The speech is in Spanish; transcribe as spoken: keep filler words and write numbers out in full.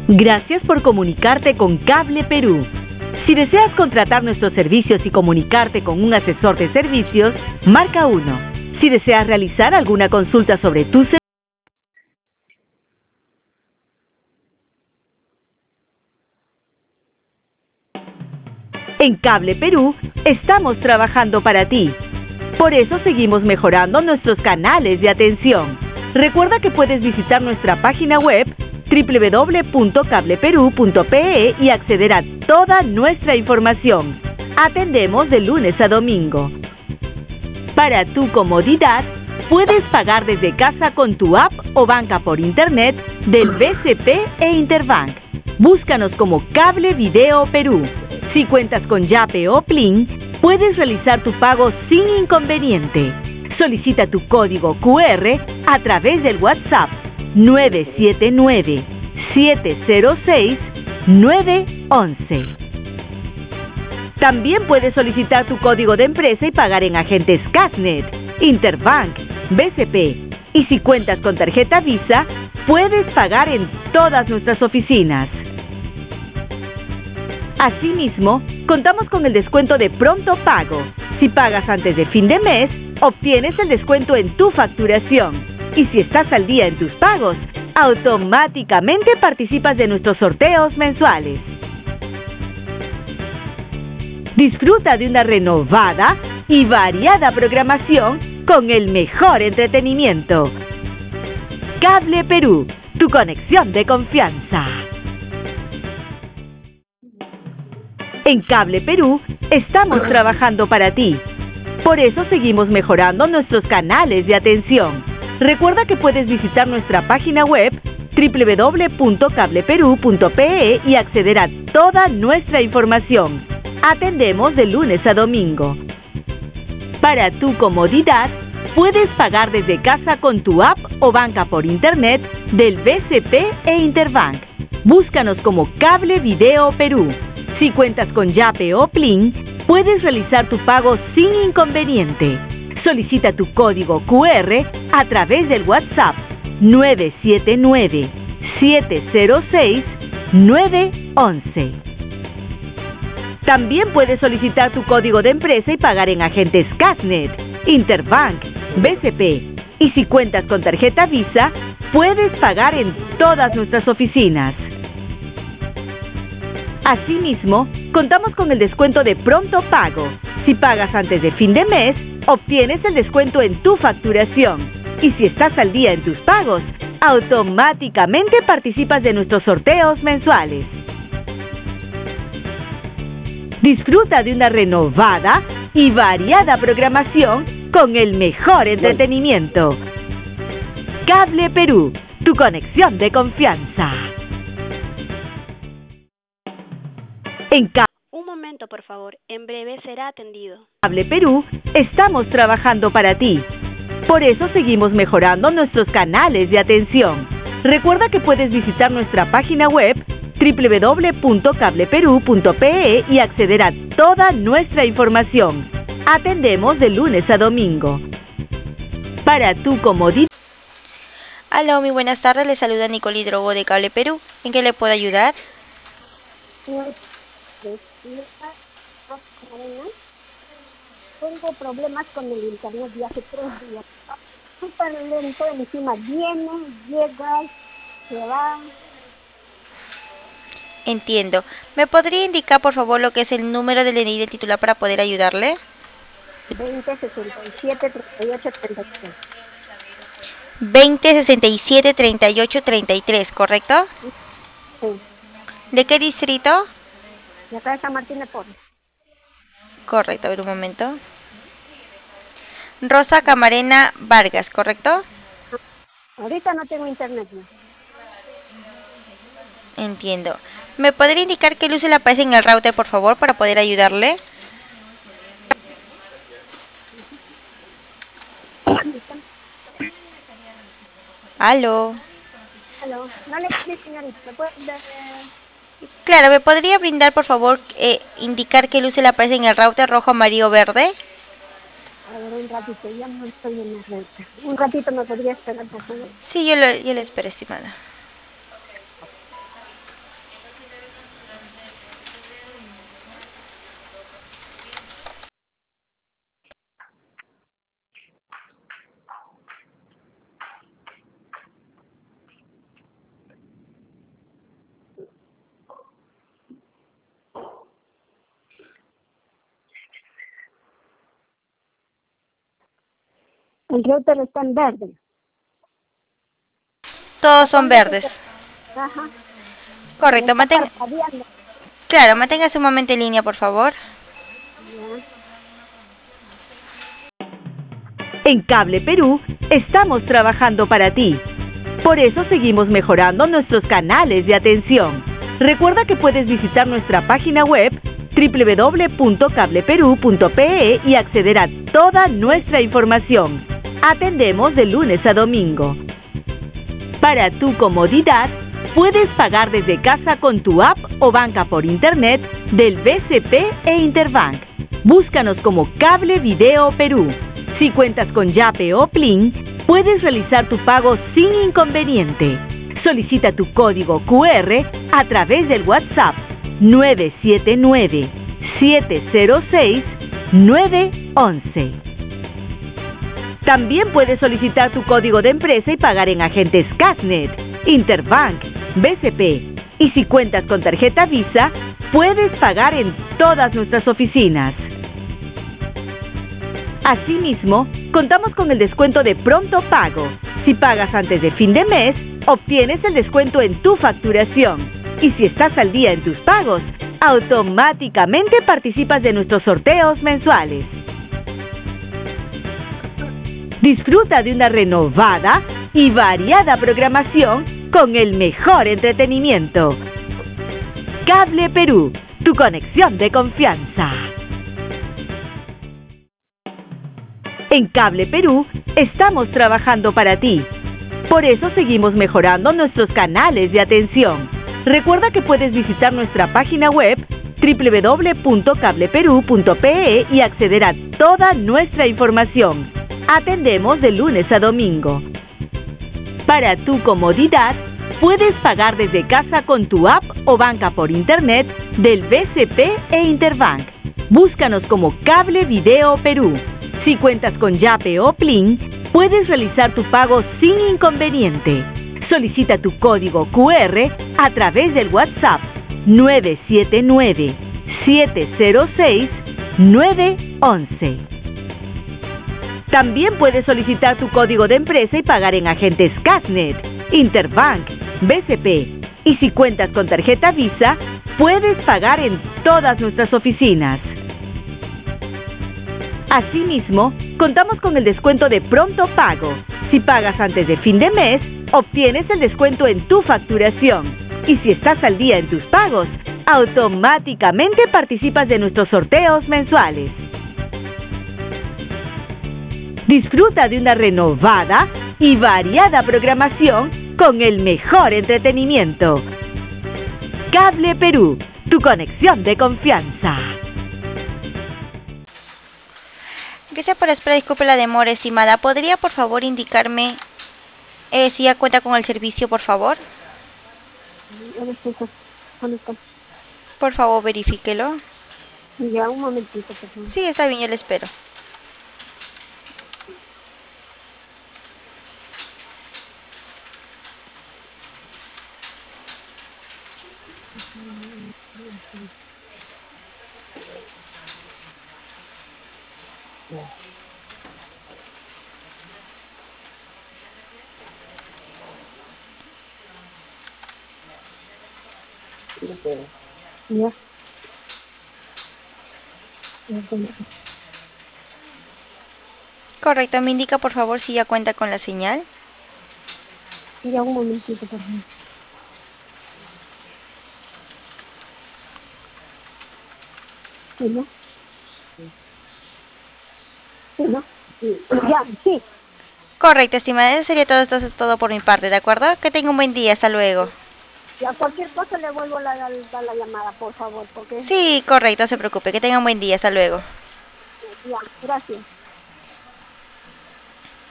Gracias por comunicarte con Cable Perú. Si deseas contratar nuestros servicios y comunicarte con un asesor de servicios, marca uno. Si deseas realizar alguna consulta sobre tus servicios, en Cable Perú estamos trabajando para ti. Por eso seguimos mejorando nuestros canales de atención. Recuerda que puedes visitar nuestra página web doble u doble u doble u punto cable perú punto pe e y acceder a toda nuestra información. Atendemos de lunes a domingo. Para tu comodidad, puedes pagar desde casa con tu app o banca por internet del B C P e Interbank. Búscanos como Cable Video Perú. Si cuentas con Yape o Plin, puedes realizar tu pago sin inconveniente. Solicita tu código cu erre a través del WhatsApp nueve siete nueve, siete cero seis, nueve once. También puedes solicitar tu código de empresa y pagar en agentes Casnet, Interbank, B C P. Y si cuentas con tarjeta Visa, puedes pagar en todas nuestras oficinas. Asimismo, contamos con el descuento de pronto pago. Si pagas antes de fin de mes, obtienes el descuento en tu facturación. Y si estás al día en tus pagos, automáticamente participas de nuestros sorteos mensuales. Disfruta de una renovada y variada programación con el mejor entretenimiento. Cable Perú, tu conexión de confianza. En Cable Perú estamos trabajando para ti. Por eso seguimos mejorando nuestros canales de atención. Recuerda que puedes visitar nuestra página web doble u doble u doble u punto cable perú punto pe e y acceder a toda nuestra información. Atendemos de lunes a domingo. Para tu comodidad, puedes pagar desde casa con tu app o banca por internet del B C P e Interbank. Búscanos como Cable Video Perú. Si cuentas con Yape o Plin, puedes realizar tu pago sin inconveniente. Solicita tu código cu erre a través del WhatsApp nueve siete nueve, siete cero seis, nueve once. También puedes solicitar tu código de empresa y pagar en agentes Casnet, Interbank, B C P. Y si cuentas con tarjeta Visa, puedes pagar en todas nuestras oficinas. Asimismo, contamos con el descuento de pronto pago. Si pagas antes de fin de mes, obtienes el descuento en tu facturación. Y si estás al día en tus pagos, automáticamente participas de nuestros sorteos mensuales. Disfruta de una renovada y variada programación con el mejor entretenimiento. Cable Perú, tu conexión de confianza. En Cable Un momento, por favor. En breve será atendido. Cable Perú estamos trabajando para ti. Por eso seguimos mejorando nuestros canales de atención. Recuerda que puedes visitar nuestra página web doble u doble u doble u punto cable perú punto pe e y acceder a toda nuestra información. Atendemos de lunes a domingo. Para tu comodidad. Aló, muy buenas tardes. Le saluda Nicole Hidrogo de Cable Perú. ¿En qué le puedo ayudar? Tengo problemas con el internet de hace tres días. Súper lento, encima viene, llega, se va. Entiendo. ¿Me podría indicar, por favor, lo que es el número del D N I del titular para poder ayudarle? veinte, sesenta y siete, treinta y ocho, treinta y tres. veinte, sesenta y siete, treinta y ocho, treinta y tres, ¿correcto? Sí. ¿De qué distrito? De acá de San Martín de Porres. Correcto, a ver un momento. Rosa Camarena Vargas, ¿correcto? Ahorita no tengo internet. ¿No? Entiendo. ¿Me podría indicar qué luces le aparecen en el router, por favor, para poder ayudarle? Aló. Aló. No le escuché, señorita. ¿Me puede dar? Claro, ¿me podría brindar, por favor, eh, indicar qué luces le aparecen en el router rojo, amarillo, verde? A ver, un ratito, ya no estoy en la red. Un ratito me podría esperar, por favor. Sí, yo le, yo le espero, estimada. El router está en verde. Todos son verdes. Ajá. Correcto, Está mantenga, parpadeando. claro, manténgase un momento en línea, por favor. Ya. En Cable Perú estamos trabajando para ti. Por eso seguimos mejorando nuestros canales de atención. Recuerda que puedes visitar nuestra página web doble u doble u doble u punto cable perú punto pe e y acceder a toda nuestra información. Atendemos de lunes a domingo. Para tu comodidad, puedes pagar desde casa con tu app o banca por internet del B C P e Interbank. Búscanos como Cable Video Perú. Si cuentas con Yape o Plin, puedes realizar tu pago sin inconveniente. Solicita tu código cu erre a través del WhatsApp nueve siete nueve, siete cero seis, nueve once. También puedes solicitar tu código de empresa y pagar en agentes Casnet, Interbank, B C P. Y si cuentas con tarjeta Visa, puedes pagar en todas nuestras oficinas. Asimismo, contamos con el descuento de pronto pago. Si pagas antes de fin de mes, obtienes el descuento en tu facturación. Y si estás al día en tus pagos, automáticamente participas de nuestros sorteos mensuales. Disfruta de una renovada y variada programación con el mejor entretenimiento. Cable Perú, tu conexión de confianza. En Cable Perú estamos trabajando para ti. Por eso seguimos mejorando nuestros canales de atención. Recuerda que puedes visitar nuestra página web doble u doble u doble u punto cable perú punto pe e y acceder a toda nuestra información. Atendemos de lunes a domingo. Para tu comodidad, puedes pagar desde casa con tu app o banca por internet del B C P e Interbank. Búscanos como Cable Video Perú. Si cuentas con Yape o Plin, puedes realizar tu pago sin inconveniente. Solicita tu código cu erre a través del WhatsApp nueve siete nueve, siete cero seis, nueve once. También puedes solicitar tu código de empresa y pagar en agentes Casnet, Interbank, B C P. Y si cuentas con tarjeta Visa, puedes pagar en todas nuestras oficinas. Asimismo, contamos con el descuento de pronto pago. Si pagas antes de fin de mes, obtienes el descuento en tu facturación. Y si estás al día en tus pagos, automáticamente participas de nuestros sorteos mensuales. Disfruta de una renovada y variada programación con el mejor entretenimiento. Cable Perú, tu conexión de confianza. Gracias por esperar, disculpe la demora, estimada. ¿Podría, por favor, indicarme eh, si ya cuenta con el servicio, por favor? Por favor, verifíquelo. Ya, un momentito, por favor. Sí, está bien, yo le espero. Ya. Correcto, me indica, por favor, si ya cuenta con la señal. Ya, un momentito, por favor. ¿Sí, no? ¿Sí, no? Sí. Ya, sí. Correcto, estimada. Eso sería todo, entonces todo por mi parte, ¿de acuerdo? Que tenga un buen día. Hasta luego. Ya, cualquier cosa le vuelvo a la, la, la, la llamada, por favor, porque... Sí, correcto, no se preocupe. Que tenga un buen día. Hasta luego. Ya, gracias.